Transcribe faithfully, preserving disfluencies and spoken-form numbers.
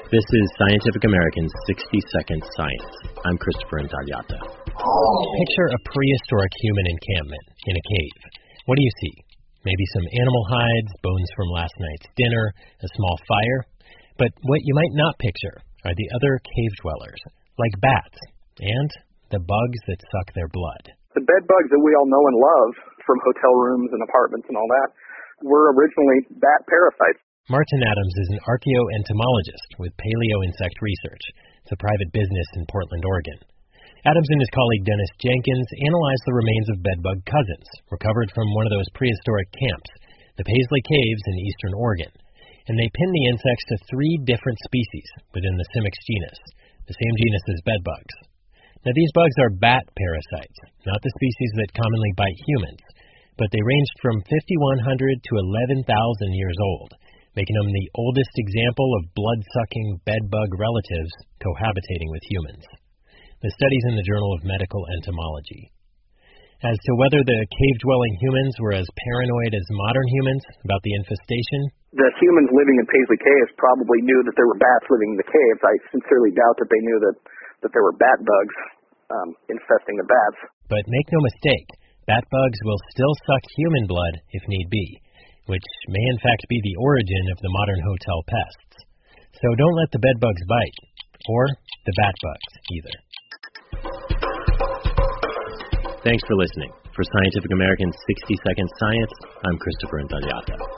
This is Scientific American's sixty second Science. I'm Christopher Intagliata. Picture a prehistoric human encampment in a cave. What do you see? Maybe some animal hides, bones from last night's dinner, a small fire. But what you might not picture are the other cave dwellers, like bats, and the bugs that suck their blood. The bed bugs that we all know and love from hotel rooms and apartments and all that were originally bat parasites. Martin Adams is an archaeoentomologist with Paleoinsect Research. It's a private business in Portland, Oregon. Adams and his colleague Dennis Jenkins analyzed the remains of bedbug cousins recovered from one of those prehistoric camps, the Paisley Caves in eastern Oregon. And they pinned the insects to three different species within the Simics genus, the same genus as bedbugs. Now, these bugs are bat parasites, not the species that commonly bite humans, but they ranged from fifty-one hundred to eleven thousand years old, making them the oldest example of blood-sucking bedbug relatives cohabitating with humans. The study's in the Journal of Medical Entomology. As to whether the cave-dwelling humans were as paranoid as modern humans about the infestation, the humans living in Paisley Caves probably knew that there were bats living in the caves. I sincerely doubt that they knew that, that there were bat bugs um, infesting the bats. But make no mistake, bat bugs will still suck human blood if need be, which may in fact be the origin of the modern hotel pests. So don't let the bed bugs bite, or the bat bugs either. Thanks for listening. For Scientific American's sixty second Science, I'm Christopher Intagliata.